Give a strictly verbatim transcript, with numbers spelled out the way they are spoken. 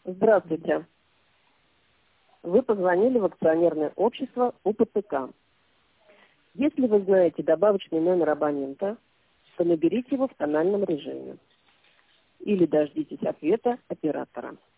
Здравствуйте. Вы позвонили в акционерное общество УПЦК. Если вы знаете добавочный номер абонента, то наберите его в тональном режиме. Или дождитесь ответа оператора.